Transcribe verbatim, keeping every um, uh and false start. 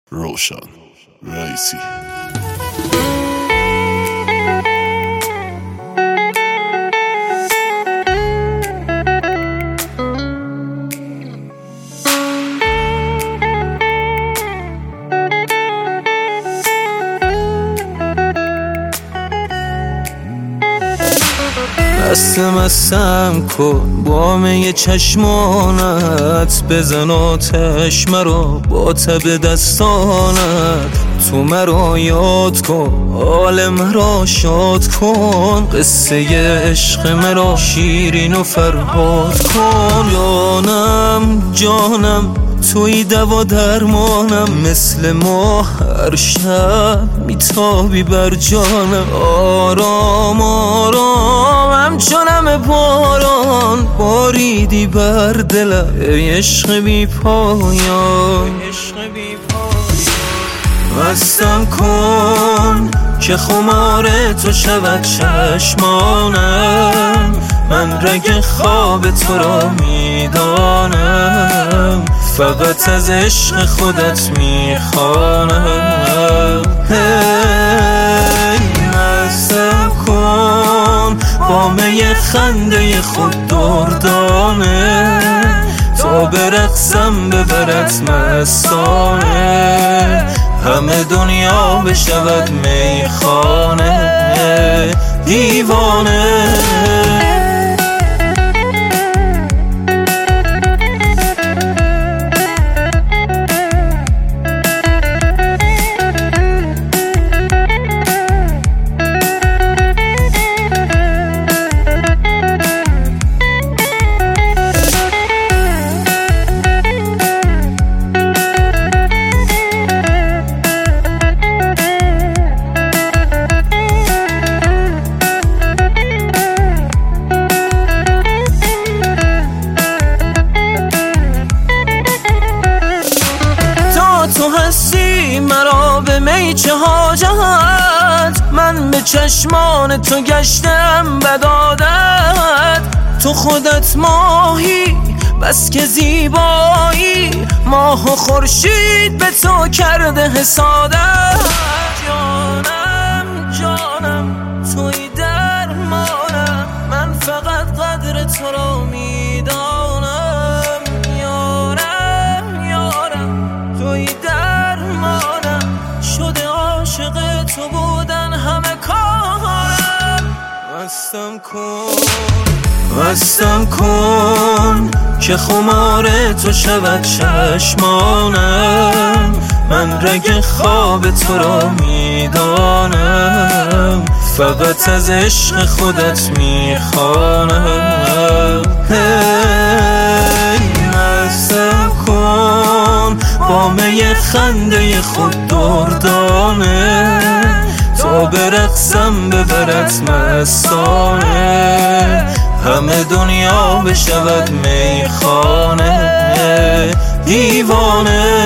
روشن رئیسی. مستم مستم کن با می چشمانت، بزن آتش مرا با تب دستانت. تو مرا یاد کن، حال مرا شاد کن، قصه عشق مرا شیرین و فرهاد کن. جانم جانم توی دوا درمانم، مثل ما هر شب میتابی بر جانم. آرام آرام همچنم باران، باریدی بر دلم ای عشق بی پایان. مستم کن که خمار تو شود چشمانم، من رگ خواب تو را میدانم، فقط از عشق خودت میخوانم. هی مستم کن با می خنده خود دردانه، تا برقصم ببرد مستانه، همه دنیا بشود میخانه دیوانه. تو هستی مرا به می چه حاجت، من به چشمان تو گشتم بدادت. تو خودت ماهی بس که زیبایی، ماه و خورشید به تو کرده حسادت. جانم جانم توی درمانم، من فقط قدر تو را میدانم. یارم یارم توی درمانم، شده عاشق تو بودن همه کارم. مستم کن مستم کن که خمار تو شود چشمانم، من رگ خواب تو را میدانم، فقط از عشق خودت میخوانم. هی مستم کن با می خنده خود دردانه، تا برقصم ببرد مستانه، همه دنیا بشود میخانه دیوانه.